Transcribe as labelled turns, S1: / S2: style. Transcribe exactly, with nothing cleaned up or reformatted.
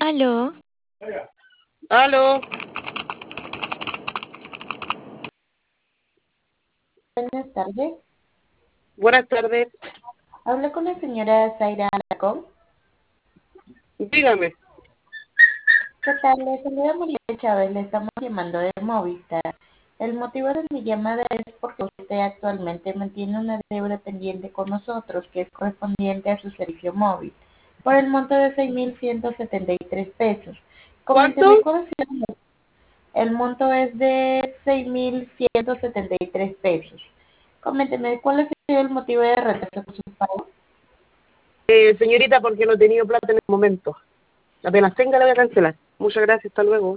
S1: Aló,
S2: Aló,
S3: Buenas tardes.
S2: buenas tardes.
S3: Hablo con la señora Zaira Alarcón.
S2: Dígame.
S3: ¿Qué tal? Le saluda María Chávez. Le estamos llamando de Movistar. El motivo de mi llamada es porque usted actualmente mantiene una deuda pendiente con nosotros que es correspondiente a su servicio móvil por el monto de seis mil ciento setenta y tres pesos. Coménteme
S2: ¿Cuánto?
S3: cuál ha sido el mo- el monto es de seis mil ciento setenta y tres pesos. Coménteme cuál ha sido el motivo de retraso con su pago.
S2: Eh, señorita, porque no he tenido plata en el momento. Apenas tenga la voy a cancelar. Muchas gracias, hasta luego.